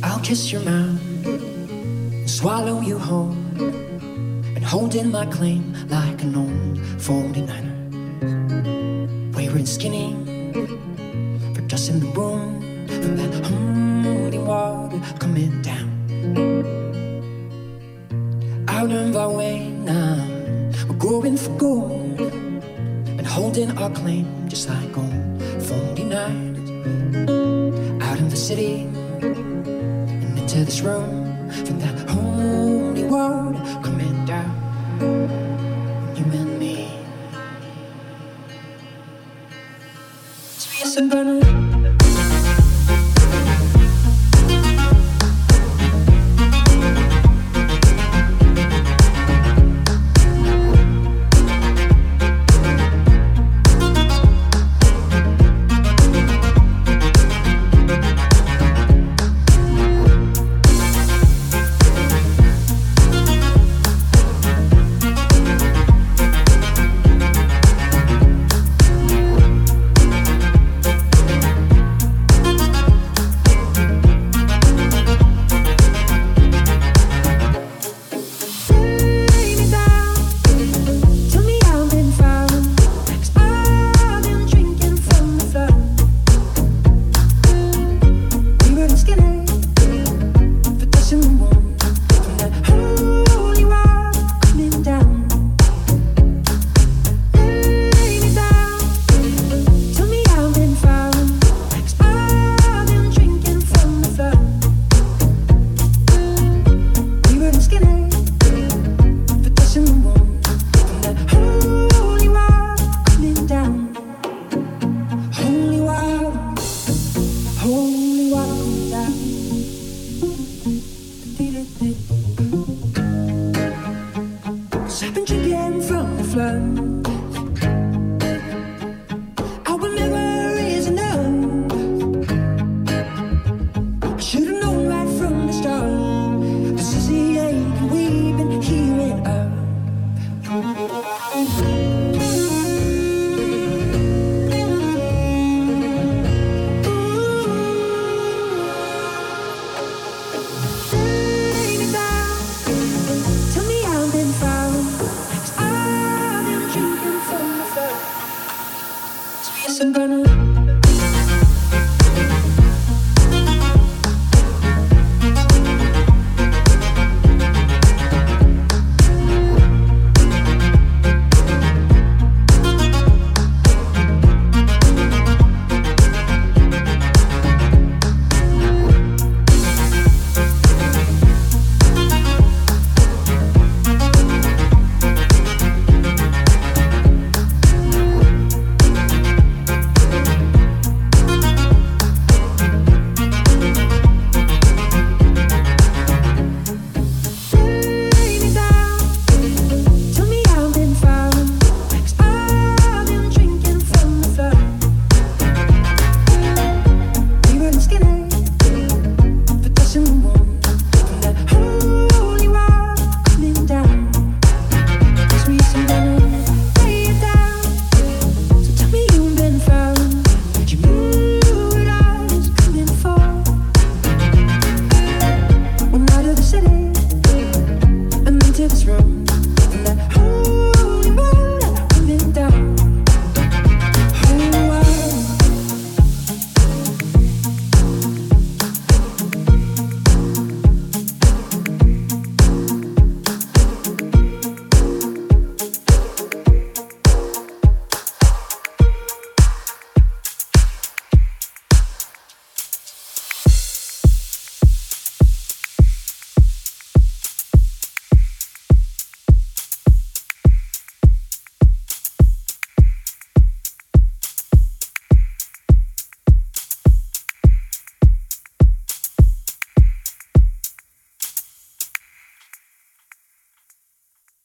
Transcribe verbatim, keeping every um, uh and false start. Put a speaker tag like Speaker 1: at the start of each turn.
Speaker 1: I'll kiss your mouth and swallow you whole, and hold in my claim like an old forty-niner. Wayward and skinny, for dust in the room from that holy water coming down. Out of our way now, we're going for gold, and holding our claim just like old forty-niners. Out in the city and into this room from that holy water coming down. You and me, sweet as a burner.